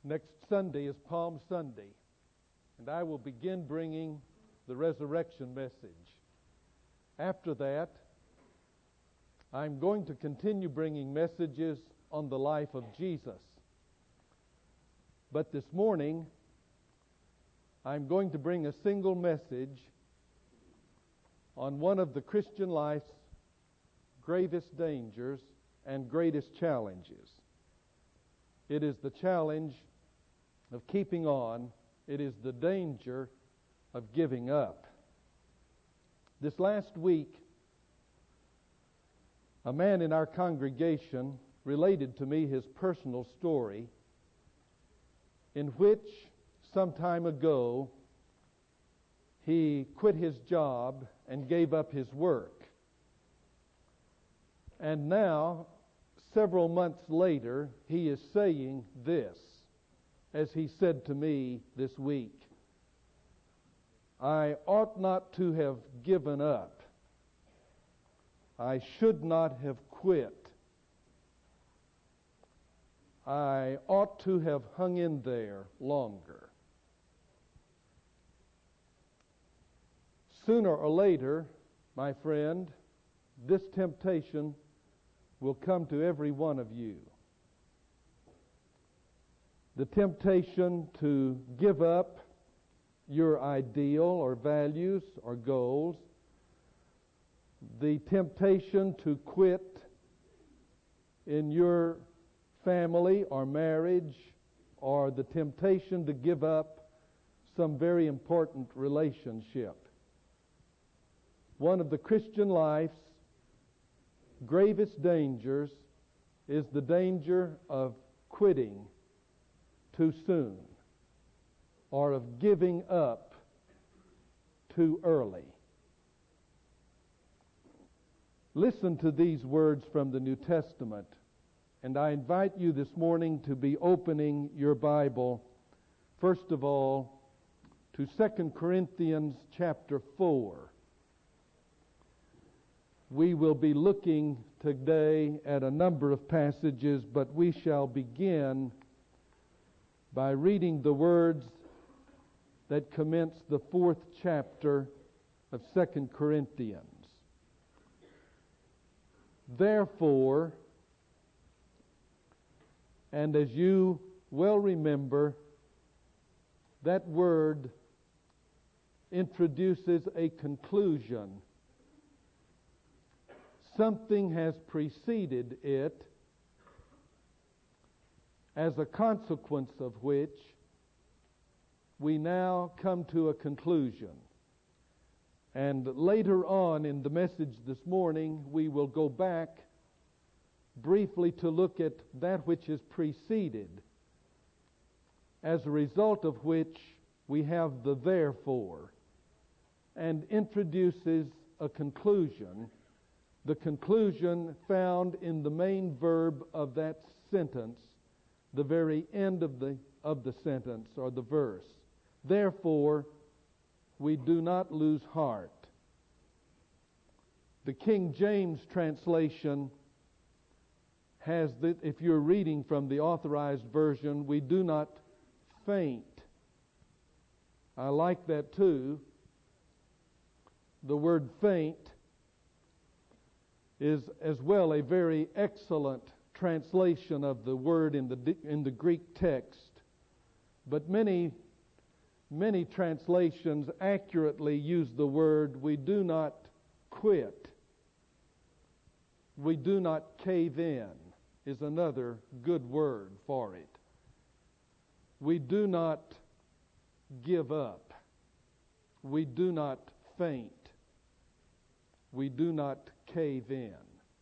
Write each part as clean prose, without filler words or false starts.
Next Sunday is Palm Sunday, and I will begin bringing the resurrection message. After that, I'm going to continue bringing messages on the life of Jesus. But this morning, I'm going to bring a single message on one of the Christian life's gravest dangers and greatest challenges. It is the challenge of keeping on. It is the danger of giving up. This last week, a man in our congregation related to me his personal story, in which some time ago he quit his job and gave up his work. And now, several months later, he is saying this, as he said to me this week: I ought not to have given up. I should not have quit. I ought to have hung in there longer. Sooner or later, my friend, this temptation will come to every one of you. The temptation to give up your ideal or values or goals. The temptation to quit in your family or marriage, or the temptation to give up some very important relationship. One of the Christian life's gravest dangers is the danger of quitting too soon, or of giving up too early. Listen to these words from the New Testament, and I invite you this morning to be opening your Bible, first of all, to 2 Corinthians chapter 4. We will be looking today at a number of passages, but we shall begin by reading the words that commence the 4th chapter of 2 Corinthians. Therefore, and as you well remember, that word introduces a conclusion. Something has preceded it, as a consequence of which we now come to a conclusion. And later on in the message this morning, we will go back briefly to look at that which is preceded, as a result of which we have the therefore, and introduces a conclusion, the conclusion found in the main verb of that sentence, the very end of the sentence or the verse. Therefore, we do not lose heart. The King James translation has that, if you're reading from the Authorized Version, we do not faint. I like that too. The word faint is as well a very excellent translation of the word in the Greek text. But many translations accurately use the word we do not quit. We do not cave in is another good word for it. We do not give up. We do not faint. We do not cave in.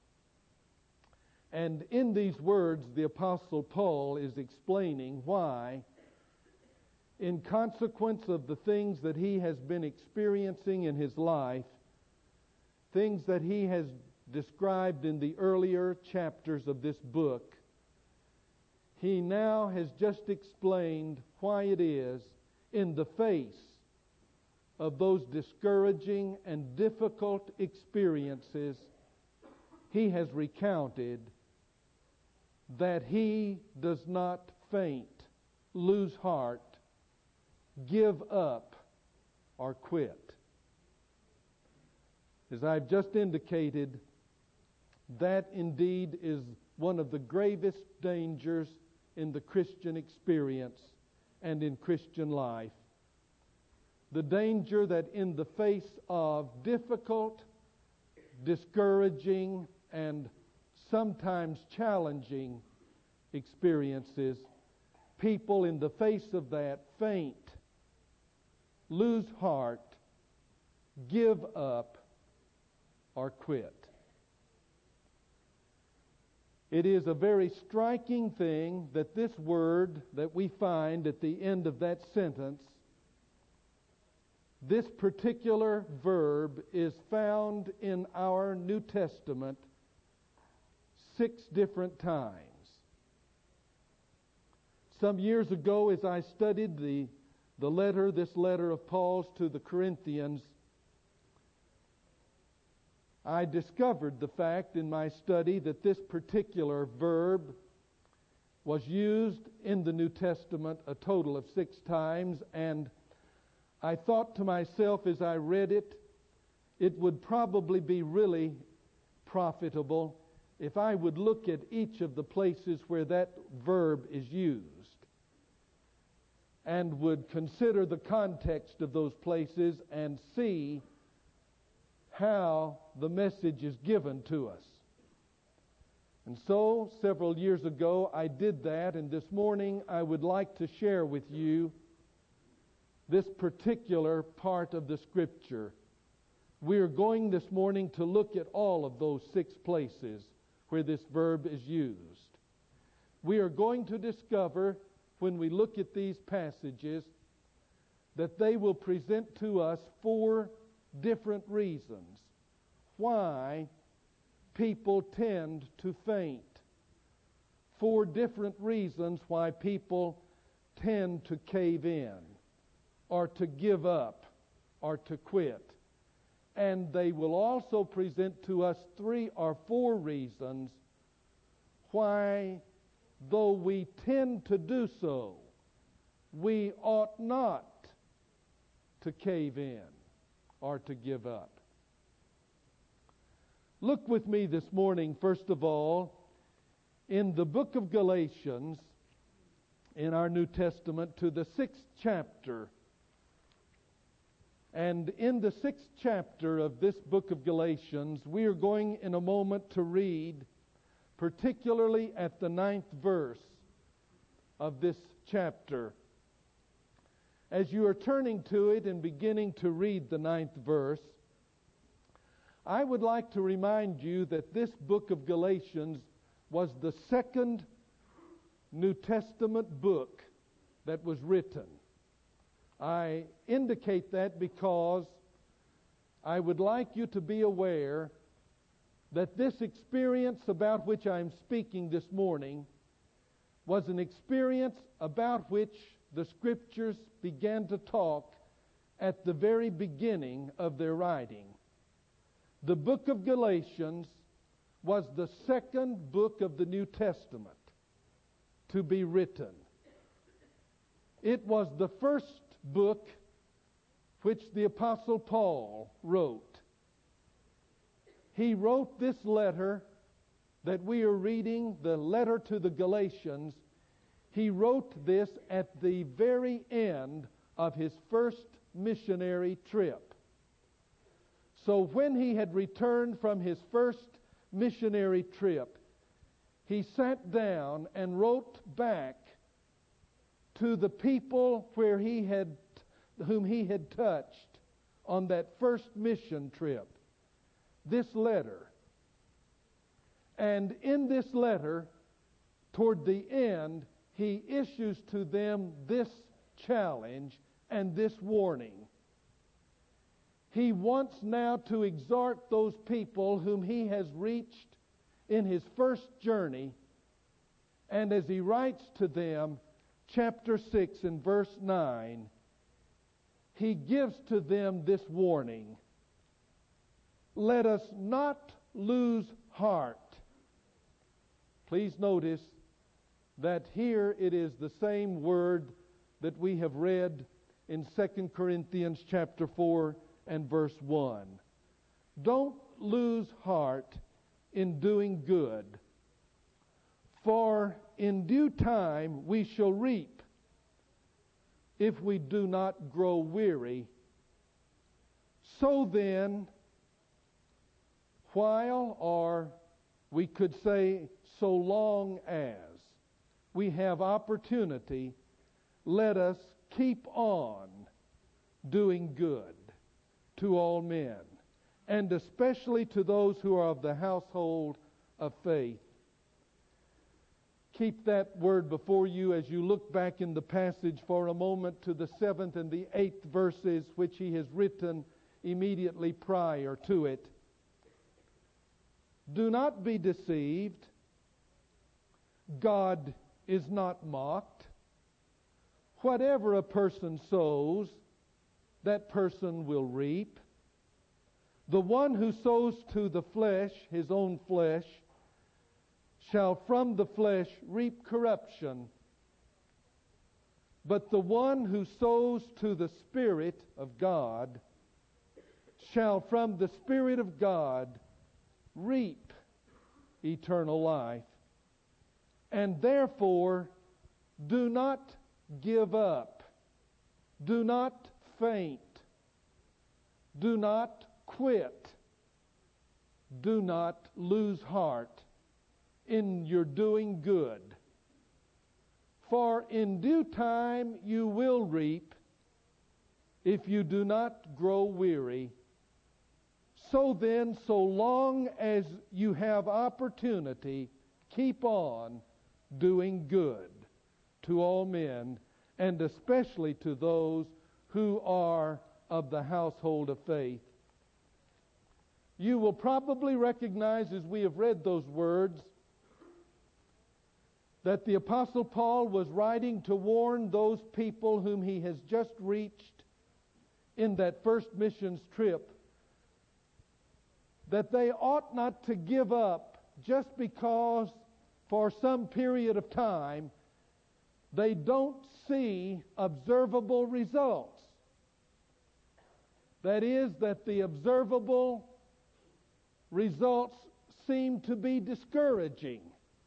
And in these words, the Apostle Paul is explaining why, in consequence of the things that he has been experiencing in his life, things that he has described in the earlier chapters of this book, he now has just explained why it is, in the face of those discouraging and difficult experiences he has recounted, that he does not faint lose heart, give up, or quit. As I've just indicated, that indeed is one of the gravest dangers in the Christian experience and in Christian life. The danger that in the face of difficult, discouraging, and sometimes challenging experiences, people in the face of that faint, lose heart, give up, or quit. It is a very striking thing that this word that we find at the end of that sentence, this particular verb, is found in our New Testament 6 different times. Some years ago, as I studied this letter of Paul's to the Corinthians, I discovered the fact in my study that this particular verb was used in the New Testament a total of 6 times, and I thought to myself as I read it, it would probably be really profitable if I would look at each of the places where that verb is used and would consider the context of those places and see how the message is given to us. And so, several years ago, I did that, and this morning I would like to share with you this particular part of the Scripture. We are going this morning to look at all of those 6 places where this verb is used. We are going to discover, when we look at these passages, that they will present to us 4 different reasons why people tend to faint. 4 different reasons why people tend to cave in, or to give up, or to quit. And they will also present to us 3 or 4 reasons why, though we tend to do so, we ought not to cave in or to give up. Look with me this morning, first of all, in the book of Galatians, in our New Testament, to the 6th chapter. And in the 6th chapter of this book of Galatians, we are going in a moment to read, particularly at the 9th verse of this chapter. As you are turning to it and beginning to read the 9th verse, I would like to remind you that this book of Galatians was the 2nd New Testament book that was written. I indicate that because I would like you to be aware that this experience about which I'm speaking this morning was an experience about which the Scriptures began to talk at the very beginning of their writing. The book of Galatians was the 2nd book of the New Testament to be written. It was the first book which the Apostle Paul wrote. He wrote this letter that we are reading, the letter to the Galatians. He wrote this at the very end of his first missionary trip. So when he had returned from his first missionary trip, he sat down and wrote back to the people whom he had touched on that first mission trip, this letter. And in this letter, toward the end, he issues to them this challenge and this warning. He wants now to exhort those people whom he has reached in his first journey, and as he writes to them, chapter 6 and verse 9, he gives to them this warning: let us not lose heart. Please notice that here it is the same word that we have read in 2 Corinthians chapter 4 and verse 1. Don't lose heart in doing good, for in due time we shall reap if we do not grow weary. So then, while, or we could say so long as, we have opportunity, let us keep on doing good to all men, and especially to those who are of the household of faith. Keep that word before you as you look back in the passage for a moment to the 7th and the 8th verses which he has written immediately prior to it. Do not be deceived. God is not mocked. Whatever a person sows, that person will reap. The one who sows to the flesh, his own flesh, shall from the flesh reap corruption. But the one who sows to the Spirit of God shall from the Spirit of God reap eternal life. And therefore, do not give up. Do not faint. Do not quit. Do not lose heart in your doing good. For in due time you will reap if you do not grow weary. So then, so long as you have opportunity, keep on doing good to all men, and especially to those who are of the household of faith. You will probably recognize as we have read those words that the Apostle Paul was writing to warn those people whom he has just reached in that first missions trip that they ought not to give up just because for some period of time they don't see observable results. That is, that the observable results seem to be discouraging.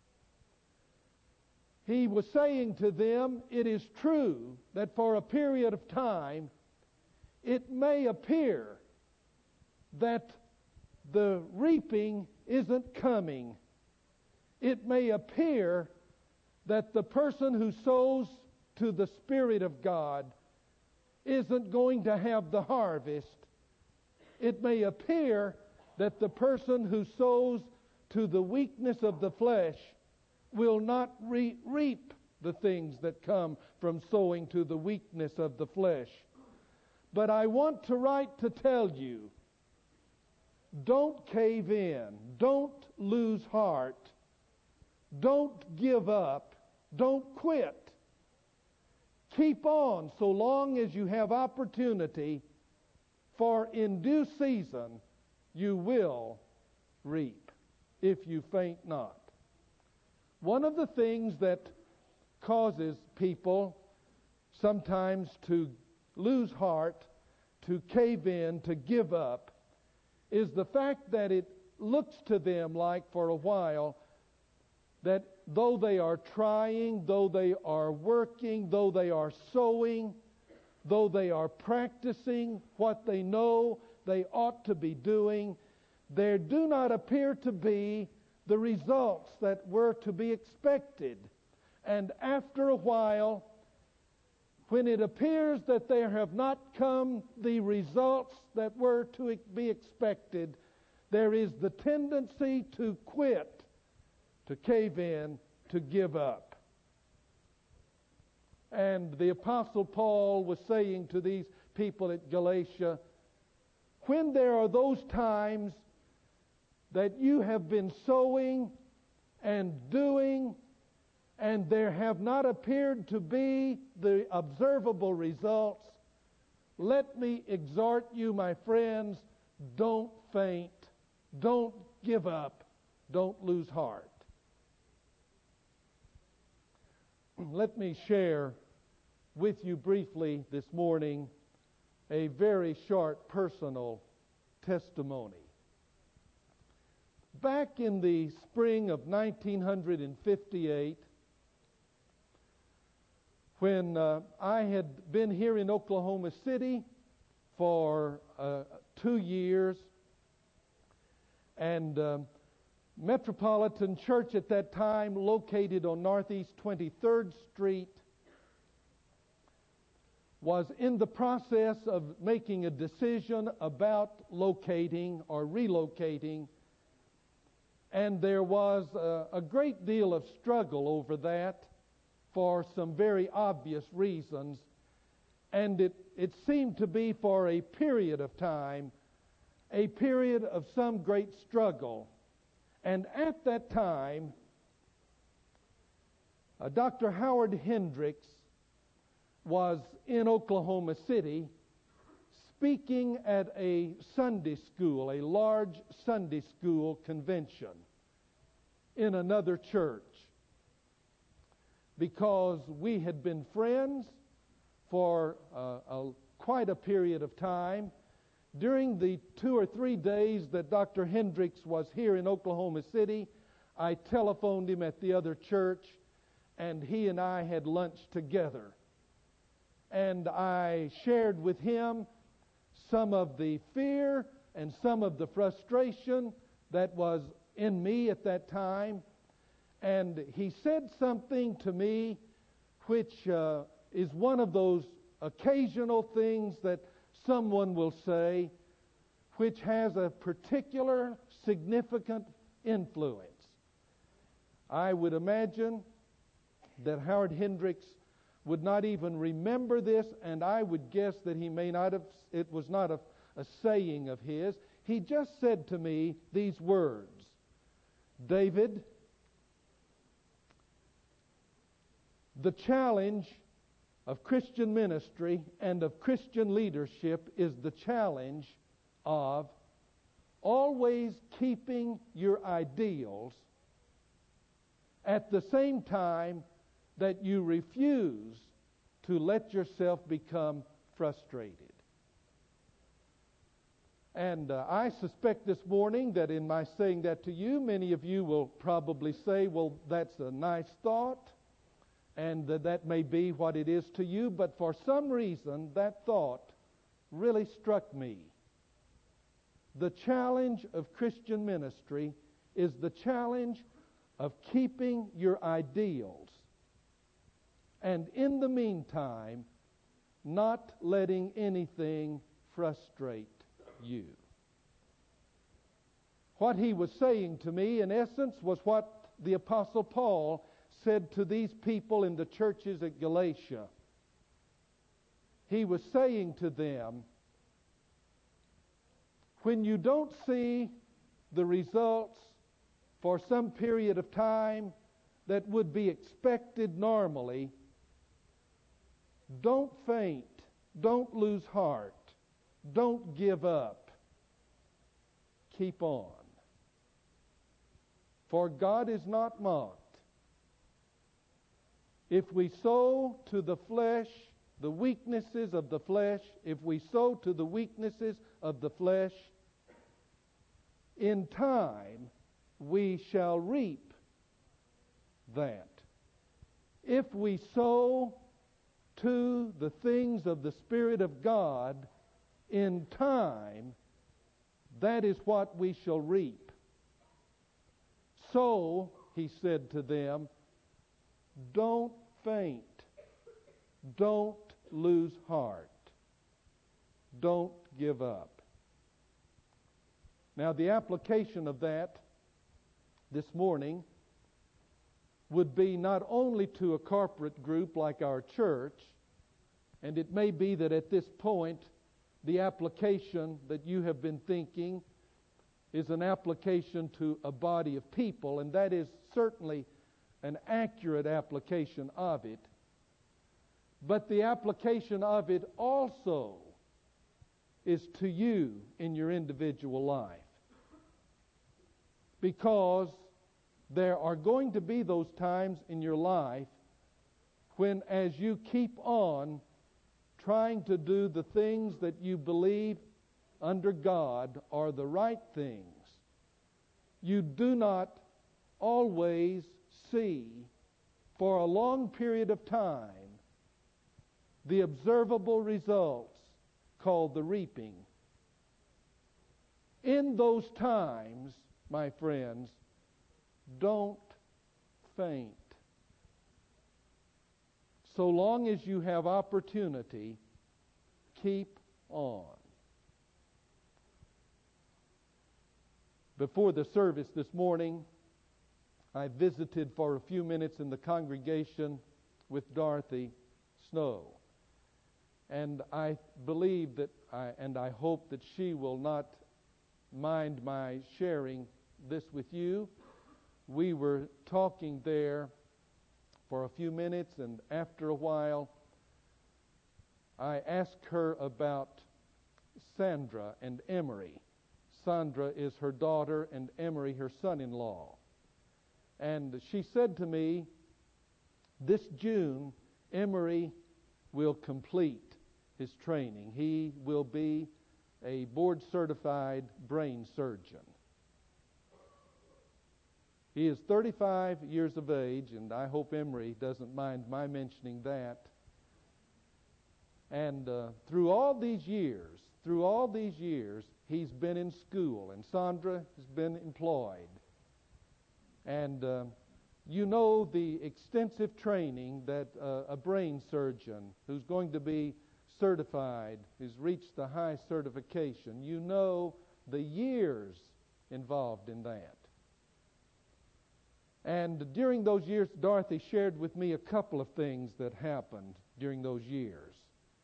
He was saying to them, it is true that for a period of time it may appear that the reaping isn't coming. It may appear that the person who sows to the Spirit of God isn't going to have the harvest. It may appear that the person who sows to the weakness of the flesh will not reap the things that come from sowing to the weakness of the flesh. But I want to write to tell you, don't cave in. Don't lose heart. Don't give up. Don't quit. Keep on so long as you have opportunity, for in due season you will reap, if you faint not. One of the things that causes people sometimes to lose heart, to cave in, to give up, is the fact that it looks to them like for a while that though they are trying, though they are working, though they are sowing, though they are practicing what they know they ought to be doing, there do not appear to be the results that were to be expected. And after a while, when it appears that there have not come the results that were to be expected, there is the tendency to quit, to cave in, to give up. And the Apostle Paul was saying to these people at Galatia, when there are those times that you have been sowing and doing, and there have not appeared to be the observable results, let me exhort you, my friends, don't faint, don't give up, don't lose heart. let me share with you briefly this morning a very short personal testimony. Back in the spring of 1958, when I had been here in Oklahoma City for 2 years, and Metropolitan Church at that time, located on Northeast 23rd Street, was in the process of making a decision about locating or relocating, and there was a great deal of struggle over that for some very obvious reasons, and it seemed to be for a period of time, a period of some great struggle. And at that time, Dr. Howard Hendricks was in Oklahoma City speaking at a Sunday school, a large Sunday school convention in another church, because we had been friends for quite a period of time. During the 2 or 3 days that Dr. Hendricks was here in Oklahoma City, I telephoned him at the other church, and he and I had lunch together. And I shared with him some of the fear and some of the frustration that was in me at that time. And he said something to me which is one of those occasional things that someone will say which has a particular significant influence. I would imagine that Howard Hendricks would not even remember this, and I would guess that he may not have, it was not a saying of his. He just said to me these words: "David, the challenge of Christian ministry and of Christian leadership is the challenge of always keeping your ideals at the same time that you refuse to let yourself become frustrated." And I suspect this morning that in my saying that to you, many of you will probably say, well, that's a nice thought, and that may be what it is to you, but for some reason that thought really struck me. The challenge of Christian ministry is the challenge of keeping your ideals, and in the meantime, not letting anything frustrate you. What he was saying to me, in essence, was what the Apostle Paul said to these people in the churches at Galatia. He was saying to them, when you don't see the results for some period of time that would be expected normally, don't faint, don't lose heart, don't give up. Keep on. For God is not mocked. If we sow to the flesh the weaknesses of the flesh, if we sow to the weaknesses of the flesh, in time we shall reap that. If we sow to the things of the Spirit of God, in time, that is what we shall reap. So, he said to them, don't faint. Don't lose heart. Don't give up. Now, the application of that this morning would be not only to a corporate group like our church, and it may be that at this point the application that you have been thinking is an application to a body of people, and that is certainly an accurate application of it. But the application of it also is to you in your individual life. Because there are going to be those times in your life when as you keep on trying to do the things that you believe under God are the right things, you do not always see for a long period of time the observable results called the reaping. In those times, my friends, don't faint. So long as you have opportunity, keep on. Before the service this morning, I visited for a few minutes in the congregation with Dorothy Snow. And I believe that, I hope that she will not mind my sharing this with you. We were talking there for a few minutes, and after a while, I asked her about Sandra and Emery. Sandra is her daughter, and Emery her son-in-law. And she said to me, this June, Emery will complete his training. He will be a board-certified brain surgeon. He is 35 years of age, and I hope Emery doesn't mind my mentioning that. And through all these years, he's been in school, and Sandra has been employed. And you know the extensive training that a brain surgeon who's going to be certified, who's reached the high certification, you know the years involved in that. And during those years, Dorothy shared with me a couple of things that happened during those years.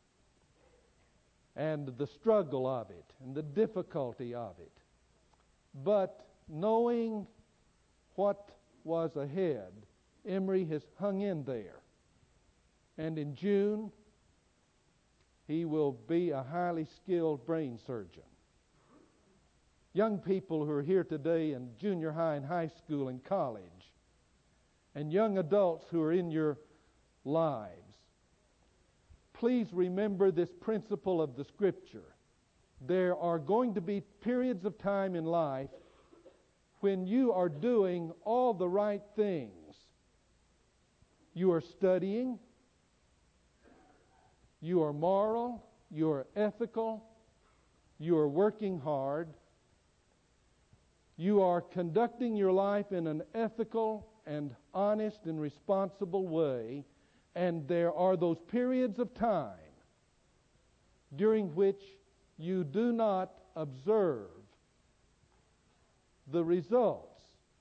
And the struggle of it, and the difficulty of it. But knowing what was ahead, Emery has hung in there. And in June, he will be a highly skilled brain surgeon. Young people who are here today in junior high and high school and college, and young adults who are in your lives, please remember this principle of the Scripture. There are going to be periods of time in life when you are doing all the right things. You are studying, you are moral, you are ethical, you are working hard, you are conducting your life in an ethical and honest and responsible way, and there are those periods of time during which you do not observe the results.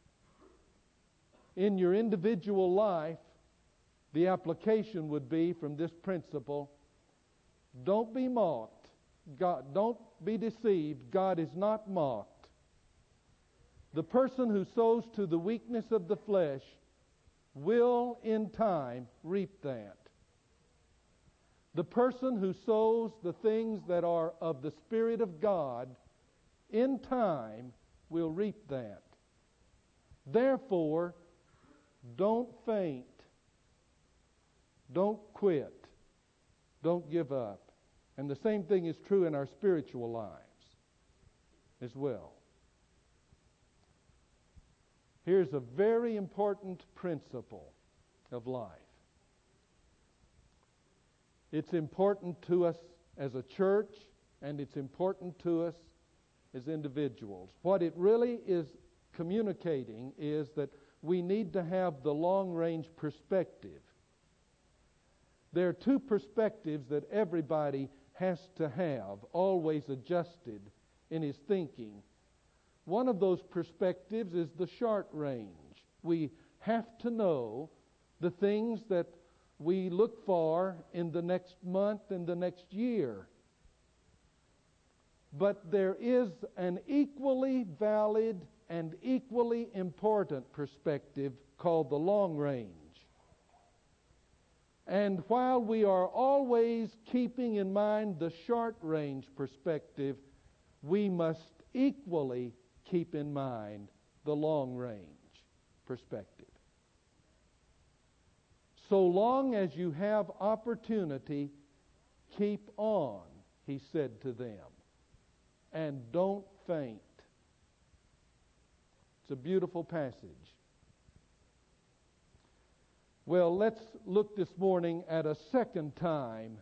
In your individual life, the application would be from this principle: don't be mocked. Don't be deceived. God is not mocked. The person who sows to the weakness of the flesh will in time reap that. The person who sows the things that are of the Spirit of God in time will reap that. Therefore, don't faint. Don't quit. Don't give up. And the same thing is true in our spiritual lives as well. Here's a very important principle of life. It's important to us as a church, and it's important to us as individuals. What it really is communicating is that we need to have the long-range perspective. There are two perspectives that everybody has to have, always adjusted in his thinking. One of those perspectives is the short range. We have to know the things that we look for in the next month and the next year. But there is an equally valid and equally important perspective called the long range. And while we are always keeping in mind the short range perspective, we must equally keep in mind the long range perspective. So long as you have opportunity, keep on, he said to them, and don't faint. It's a beautiful passage. Well, let's look this morning at a second time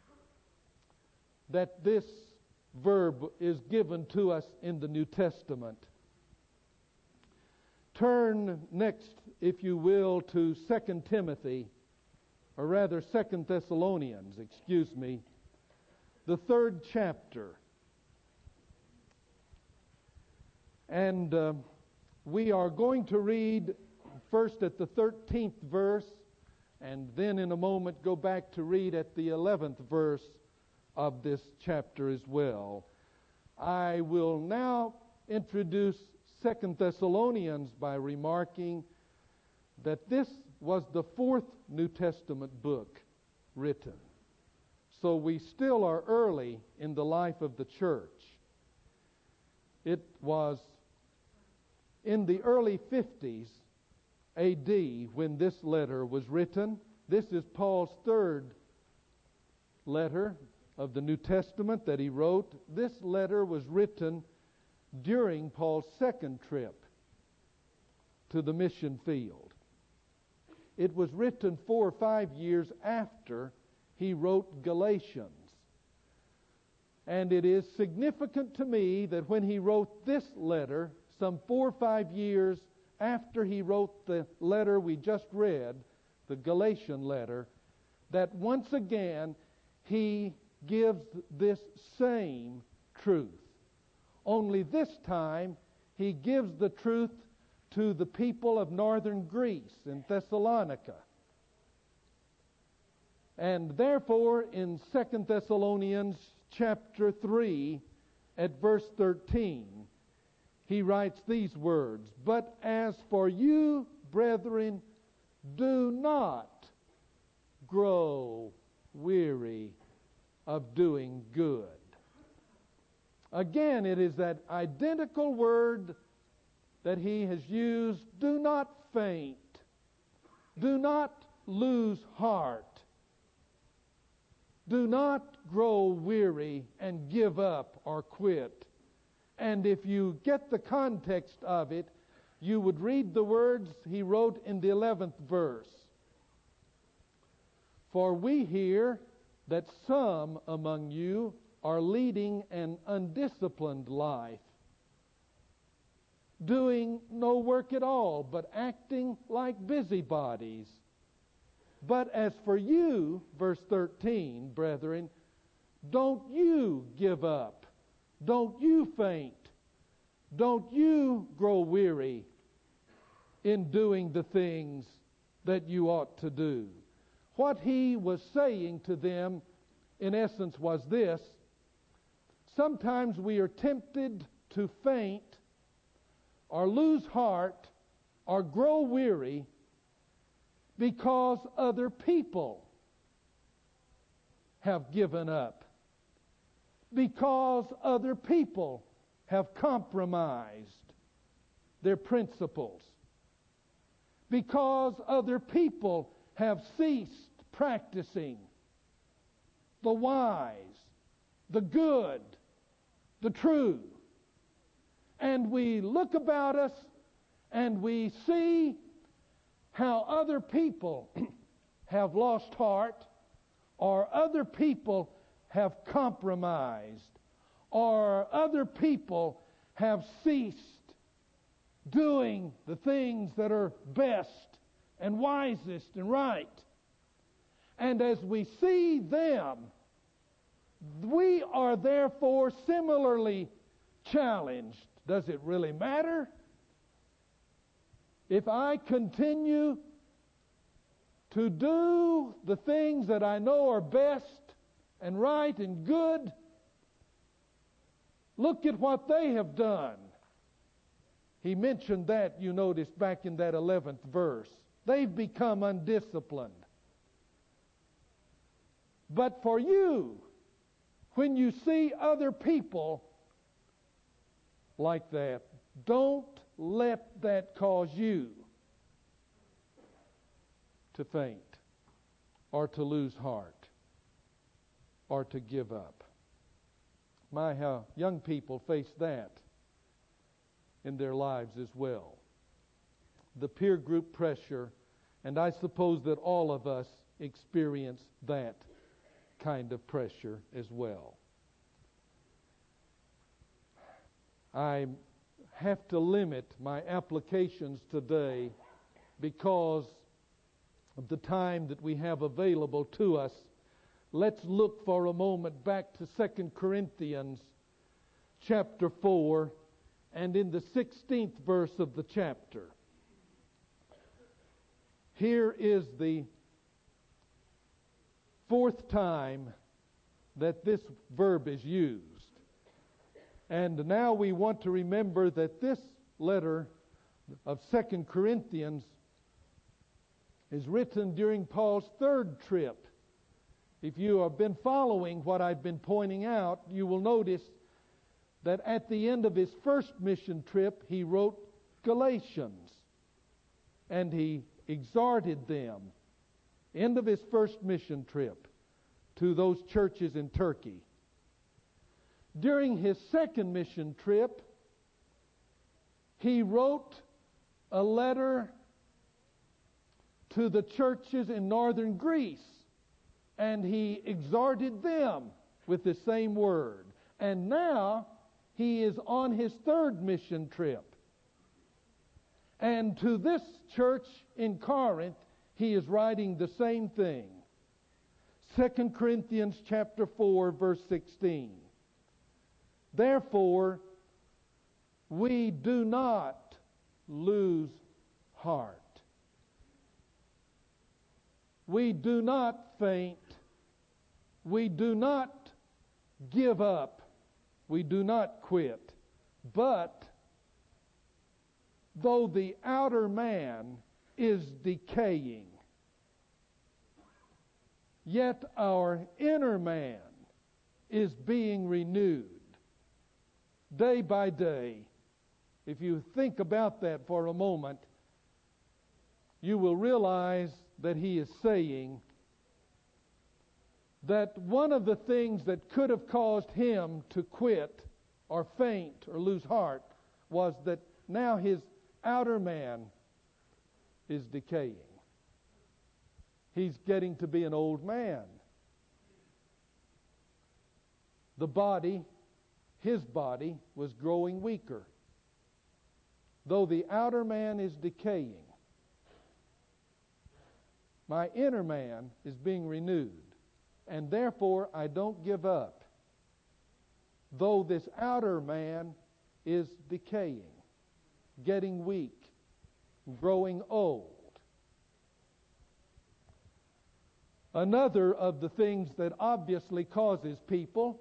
that this verb is given to us in the New Testament. Turn next, if you will, to 2 Timothy, or rather 2 Thessalonians, the 3rd chapter. And we are going to read first at the 13th verse, and then in a moment go back to read at the 11th verse of this chapter as well. I will now introduce 2 Thessalonians by remarking that this was the 4th New Testament book written. So we still are early in the life of the church. It was in the early 50s A.D. when this letter was written. This is Paul's 3rd letter of the New Testament that he wrote. This letter was written during Paul's 2nd trip to the mission field. It was written 4 or 5 years after he wrote Galatians. And it is significant to me that when he wrote this letter, some 4 or 5 years after he wrote the letter we just read, the Galatian letter, that once again he gives this same truth. Only this time he gives the truth to the people of northern Greece in Thessalonica. And therefore in 2 Thessalonians chapter 3 at verse 13, he writes these words, "But as for you, brethren, do not grow weary of doing good." Again, it is that identical word that he has used. Do not faint. Do not lose heart. Do not grow weary and give up or quit. And if you get the context of it, you would read the words he wrote in the 11th verse. "For we hear that some among you are leading an undisciplined life, doing no work at all, but acting like busybodies. But as for you," verse 13, "brethren, don't you give up. Don't you faint. Don't you grow weary in doing the things that you ought to do." What he was saying to them, in essence, was this: sometimes we are tempted to faint or lose heart or grow weary because other people have given up, because other people have compromised their principles, because other people have ceased practicing the wise, the good, the true. And we look about us and we see how other people have lost heart, or other people have compromised, or other people have ceased doing the things that are best and wisest and right. And as we see them, we are therefore similarly challenged. Does it really matter if I continue to do the things that I know are best and right and good? Look at what they have done. He mentioned that, you notice, back in that 11th verse. They've become undisciplined. But for you, when you see other people like that, don't let that cause you to faint. or to lose heart, or to give up. My, how young people face that in their lives as well. The peer group pressure, and I suppose that all of us experience that kind of pressure as well. I have to limit my applications today because of the time that we have available to us. Let's look for a moment back to 2 Corinthians chapter 4 and in the 16th verse of the chapter. Here is the fourth time that this verb is used. And now we want to remember that this letter of 2 Corinthians is written during Paul's third trip. If you have been following what I've been pointing out, you will notice that at the end of his first mission trip, he wrote Galatians, and he exhorted them, end of his first mission trip, to those churches in Turkey. During his second mission trip, he wrote a letter to the churches in northern Greece, and he exhorted them with the same word. And now he is on his third mission trip. And to this church in Corinth, he is writing the same thing. 2 Corinthians chapter 4, verse 16. Therefore, we do not lose heart. We do not faint. We do not give up. We do not quit. But though the outer man is decaying, yet our inner man is being renewed day by day. If you think about that for a moment, you will realize that he is saying that one of the things that could have caused him to quit or faint or lose heart was that now his outer man is decaying. He's getting to be an old man. The body, his body, was growing weaker. Though the outer man is decaying, my inner man is being renewed. And therefore, I don't give up. Though this outer man is decaying, getting weak, growing old. Another of the things that obviously causes people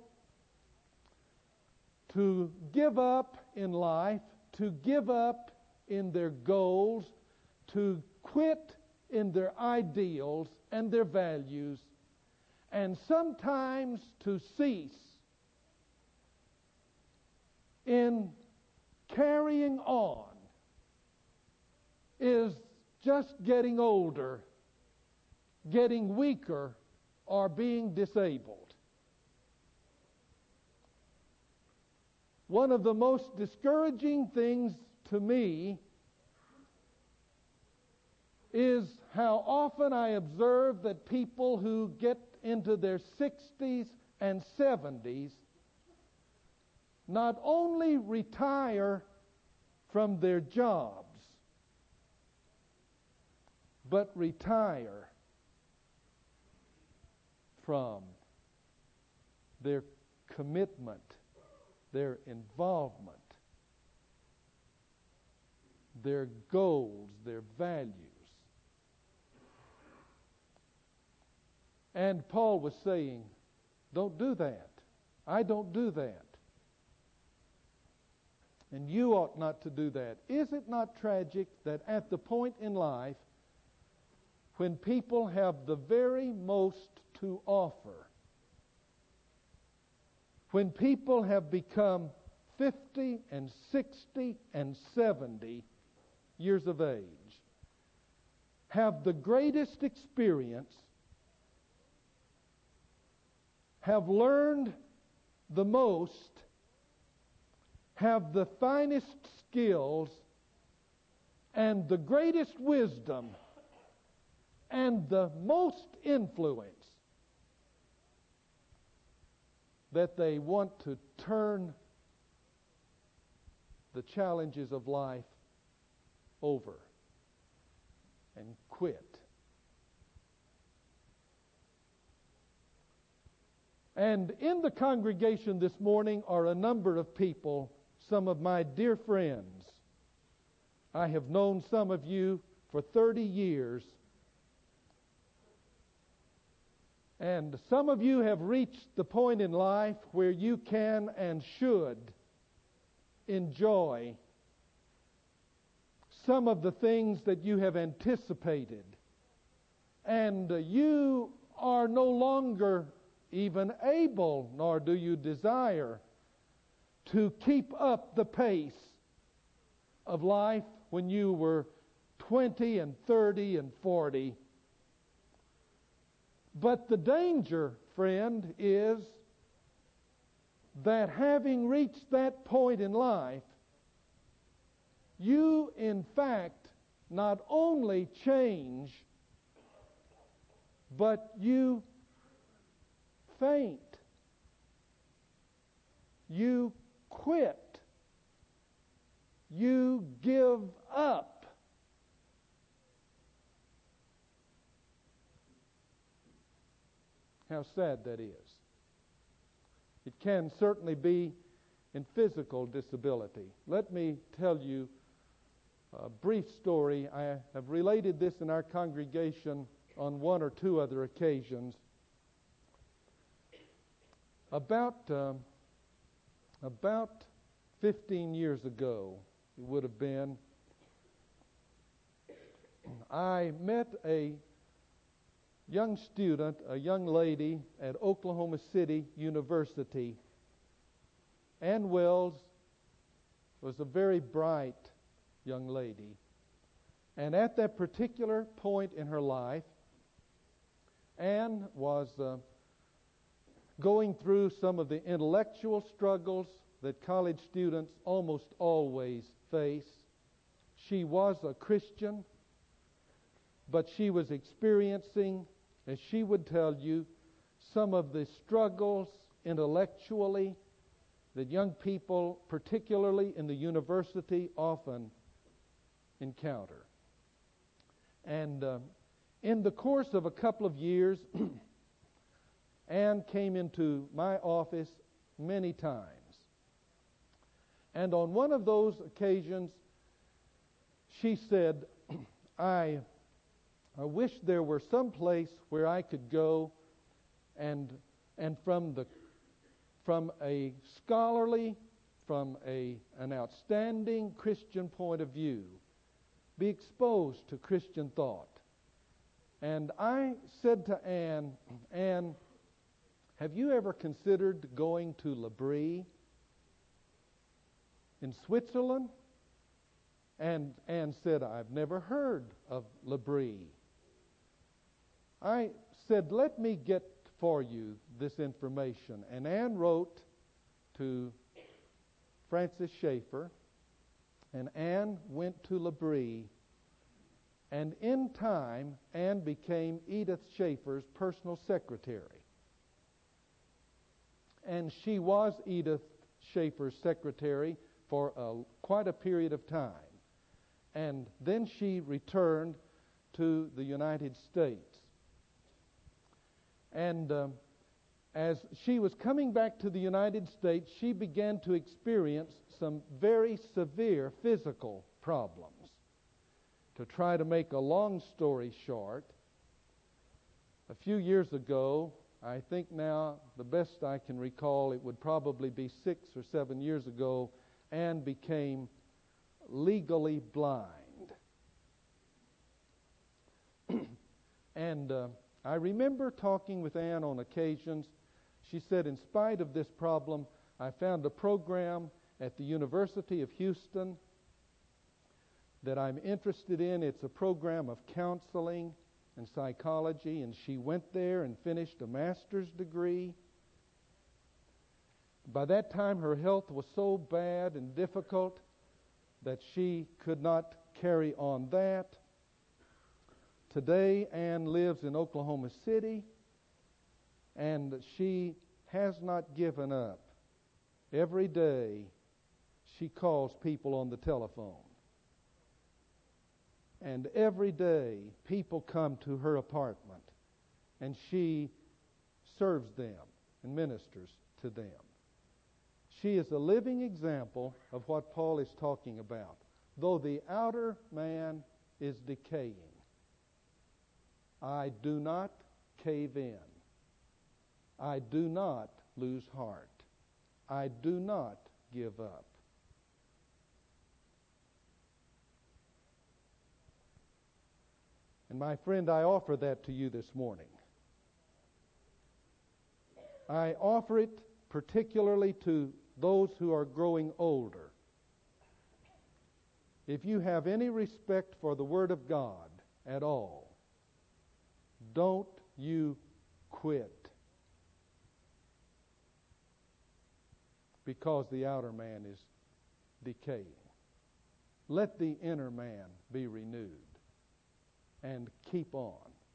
to give up in life, to give up in their goals, to quit in their ideals and their values, and sometimes to cease in carrying on, is just getting older, getting weaker, or being disabled. One of the most discouraging things to me is how often I observe that people who get into their 60s and 70s not only retire from their jobs, but retire from their commitment, their involvement, their goals, their values. And Paul was saying, don't do that. I don't do that. And you ought not to do that. Is it not tragic that at the point in life when people have the very most to offer, when people have become 50 and 60 and 70 years of age, have the greatest experience, have learned the most, have the finest skills, and the greatest wisdom, and the most influence, that they want to turn the challenges of life over and quit. And in the congregation this morning are a number of people, some of my dear friends. I have known some of you for 30 years. And some of you have reached the point in life where you can and should enjoy some of the things that you have anticipated. And you are no longer even able, nor do you desire, to keep up the pace of life when you were 20 and 30 and 40. But the danger, friend, is that having reached that point in life, you in fact not only change, but you faint. You quit. You give up. How sad that is. It can certainly be in physical disability. Let me tell you a brief story. I have related this in our congregation on one or two other occasions. About 15 years ago, it would have been, I met a young student, a young lady at Oklahoma City University. Ann Wells was a very bright young lady. And at that particular point in her life, Ann was going through some of the intellectual struggles that college students almost always face. She was a Christian, but she was experiencing, as she would tell you, some of the struggles intellectually that young people, particularly in the university, often encounter. And in the course of a couple of years, Ann came into my office many times. And on one of those occasions, she said, I wish there were some place where I could go and from a scholarly, from an outstanding Christian point of view, be exposed to Christian thought. And I said to Ann, Ann, have you ever considered going to L'Abri in Switzerland? And Ann said, I've never heard of L'Abri. I said, let me get for you this information. And Ann wrote to Francis Schaeffer, and Ann went to L'Abri, and in time, Ann became Edith Schaeffer's personal secretary. And she was Edith Schaeffer's secretary for quite a period of time. And then she returned to the United States. And as she was coming back to the United States, she began to experience some very severe physical problems. To try to make a long story short, a few years ago, I think now, the best I can recall, it would probably be 6 or 7 years ago, Ann became legally blind. And I remember talking with Ann on occasions. She said, in spite of this problem, I found a program at the University of Houston that I'm interested in. It's a program of counseling and psychology, and she went there and finished a master's degree By that time, her health was so bad and difficult that she could not carry on that. Today, Ann lives in Oklahoma City, and she has not given up. Every day, she calls people on the telephone. And every day, people come to her apartment, and she serves them and ministers to them. She is a living example of what Paul is talking about. Though the outer man is decaying, I do not cave in. I do not lose heart. I do not give up. And my friend, I offer that to you this morning. I offer it particularly to those who are growing older. If you have any respect for the Word of God at all, don't you quit, because the outer man is decaying. Let the inner man be renewed, and keep on.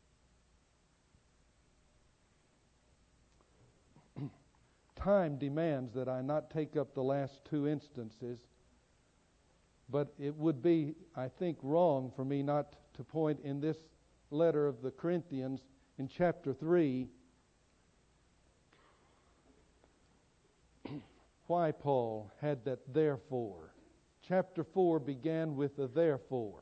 Time demands that I not take up the last two instances, but it would be, I think, wrong for me not to point in this letter of the Corinthians in chapter 3 why Paul had that therefore. Chapter 4 began with a therefore.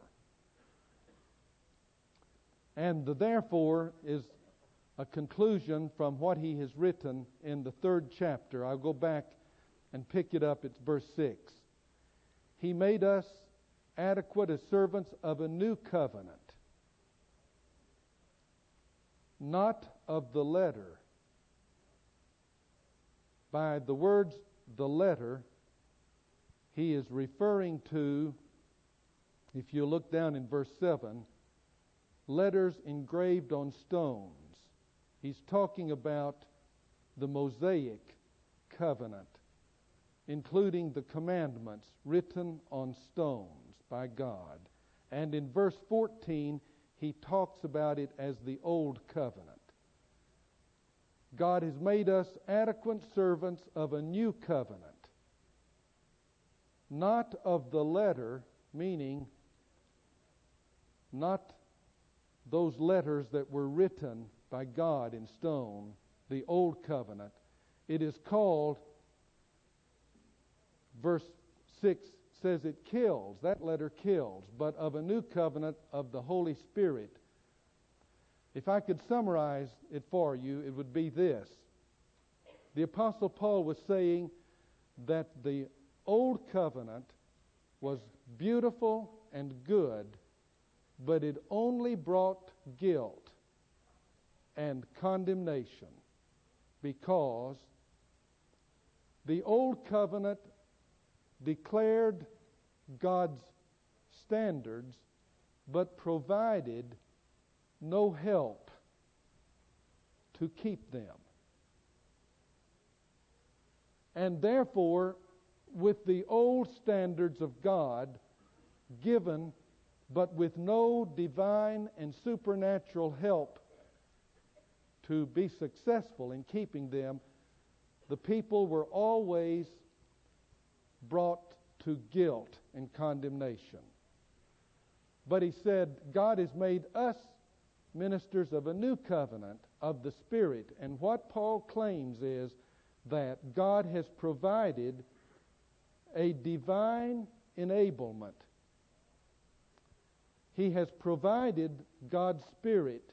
And the therefore is a conclusion from what he has written in the 3rd chapter. I'll go back and pick it up. It's verse 6. He made us adequate as servants of a new covenant, not of the letter. By the words, the letter, he is referring to, if you look down in verse 7, letters engraved on stones. He's talking about the Mosaic covenant, including the commandments written on stones by God. And in verse 14, he talks about it as the old covenant. God has made us adequate servants of a new covenant, not of the letter, meaning not those letters that were written by God in stone, the old covenant. It is called, verse 6 says it kills, that letter kills, but of a new covenant of the Holy Spirit. If I could summarize it for you, it would be this. The Apostle Paul was saying that the old covenant was beautiful and good, but it only brought guilt and condemnation, because the old covenant declared God's standards but provided no help to keep them. And therefore, with the old standards of God given but with no divine and supernatural help to be successful in keeping them, the people were always brought to guilt and condemnation. But he said, God has made us ministers of a new covenant of the Spirit. And what Paul claims is that God has provided a divine enablement. He has provided God's Spirit.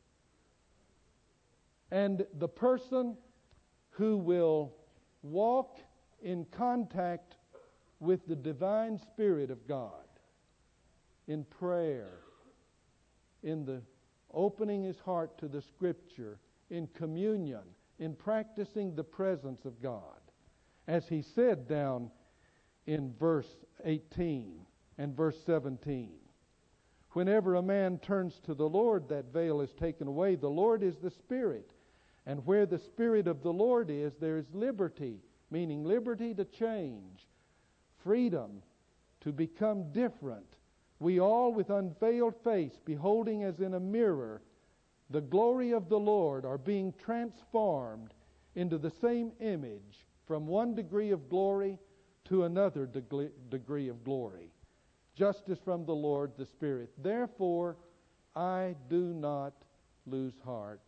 And the person who will walk in contact with the divine Spirit of God in prayer, in the opening his heart to the Scripture, in communion, in practicing the presence of God. As he said down in verse 18 and verse 17, whenever a man turns to the Lord, that veil is taken away. The Lord is the Spirit, and where the Spirit of the Lord is, there is liberty. meaning liberty to change, freedom to become different. We all, with unveiled face, beholding as in a mirror the glory of the Lord, are being transformed into the same image from one degree of glory to another degree of glory, just as from the Lord the Spirit. Therefore, I do not lose heart.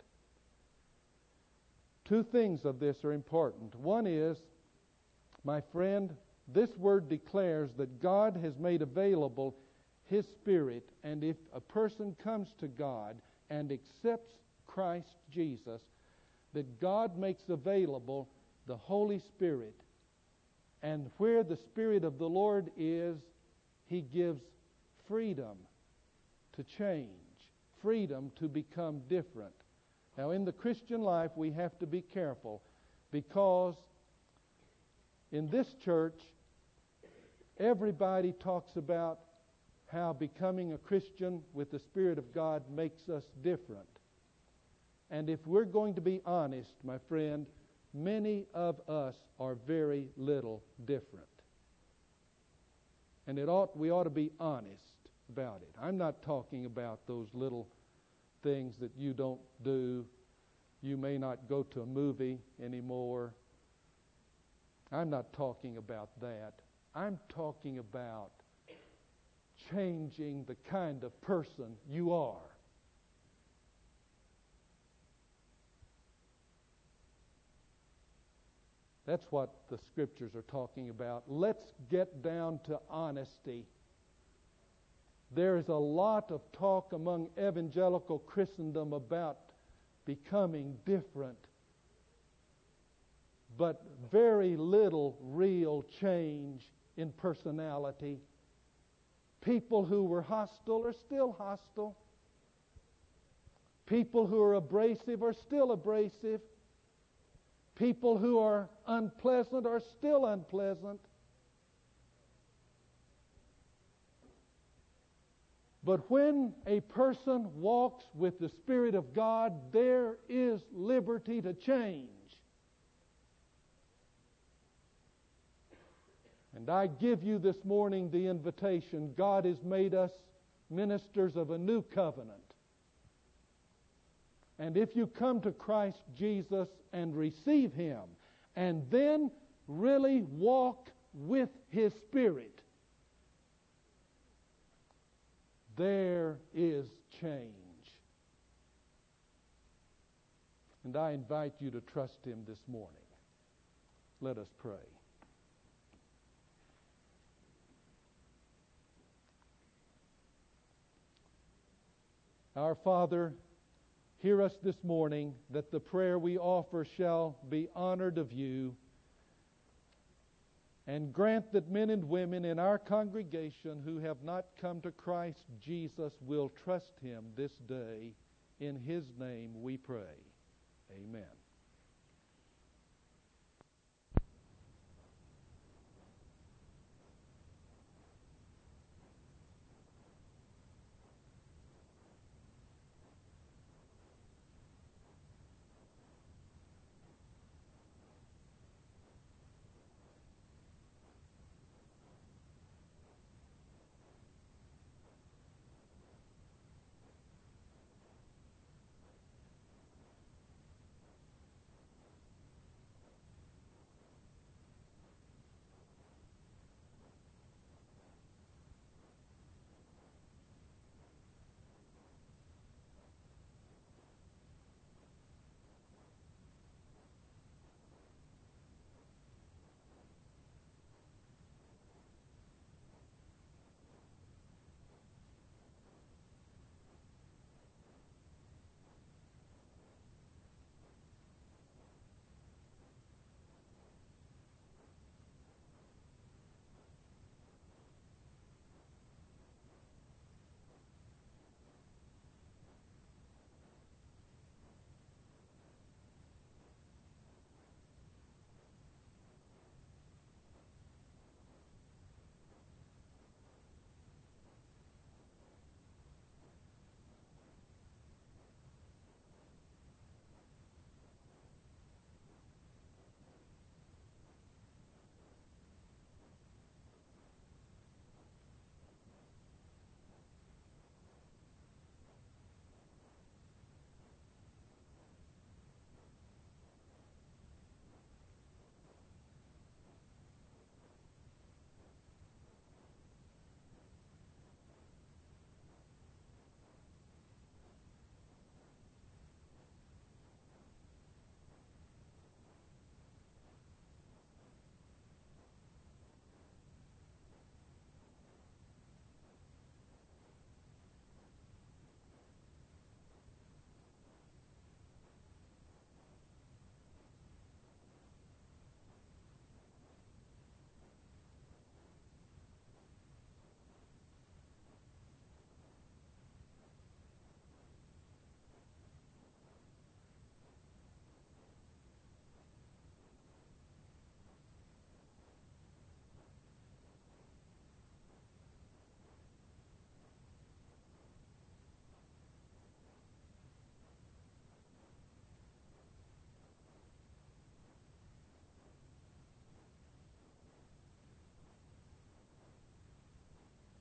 Two things of this are important. One is, my friend, this word declares that God has made available His Spirit, and if a person comes to God and accepts Christ Jesus, that God makes available the Holy Spirit. And where the Spirit of the Lord is, He gives freedom to change, freedom to become different. Now, in the Christian life, we have to be careful, because in this church, everybody talks about how becoming a Christian with the Spirit of God makes us different. And if we're going to be honest, my friend, many of us are very little different. And we ought to be honest about it. I'm not talking about those little things that you don't do. You may not go to a movie anymore. I'm not talking about that. I'm talking about changing the kind of person you are. That's what the Scriptures are talking about. Let's get down to honesty. There is a lot of talk among evangelical Christendom about becoming different, but very little real change in personality. People who were hostile are still hostile. People who are abrasive are still abrasive. People who are unpleasant are still unpleasant. But when a person walks with the Spirit of God, there is liberty to change. And I give you this morning the invitation. God has made us ministers of a new covenant. And if you come to Christ Jesus and receive Him, and then really walk with His Spirit, there is change. And I invite you to trust Him this morning. Let us pray. Our Father, hear us this morning, that the prayer we offer shall be honored of you, and grant that men and women in our congregation who have not come to Christ Jesus will trust Him this day. In His name we pray. Amen.